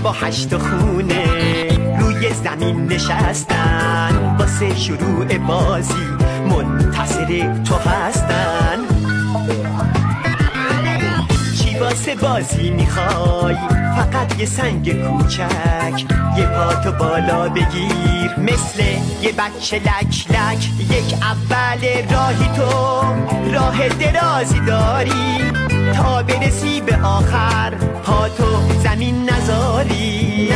با 8 خونه روی زمین نشستن، واسه شروع بازی منتظر تو هستن. چی واسه بازی میخوای؟ فقط یه سنگ کوچک، یه پاتو بالا بگیر مثل یه بچه لک لک. یک اول راهی تو راه درازی داری، تا برسی به آخر پاتو زمین نذاری.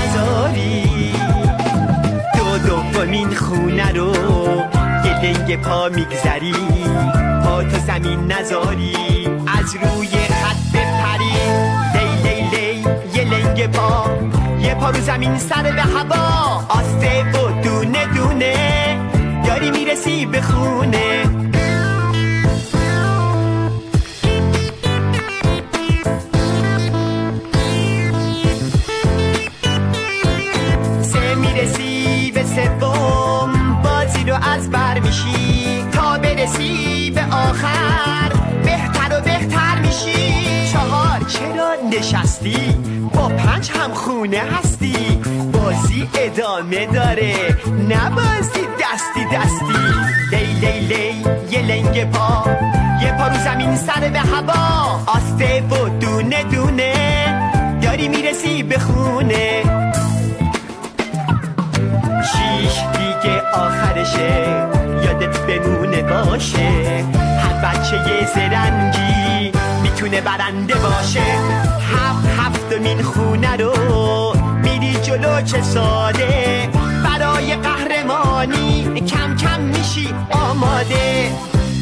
دومین خونه رو یه لنگ پا میگذری، پاتو زمین نذاری، از روی خط بپری. لی یه لنگ پا، یه پا رو زمین سر به هوا، آسته و دونه دونه داری میرسی به خونه. میرسی به سوم، بازی رو از بر میشی، تا برسی به آخر بهتر و بهتر میشی. 4 چرا نشستی؟ با 5 هم خونه هستی، بازی ادامه داره، نه بازی دستی. لی یه لنگ پا، یه پا رو زمین سر به هوا، آسته و دونه دونه داری میرسی به خونه. 6 دیگه آخرشه، یادت بمونه باشه، هر بچه یه زرنگی میتونه برنده باشه. 7مین خونه رو میری جلو چه ساده، برای قهرمانی کم کم میشی آماده.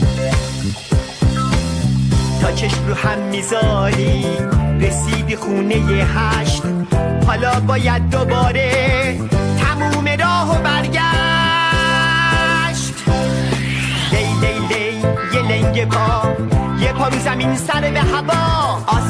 تا چشم رو هم میذاری رسیدی خونه 8، حالا باید دوباره تموم راهو برگشت. لی یه لنگ پا، یه پا رو زمین سر به هوا،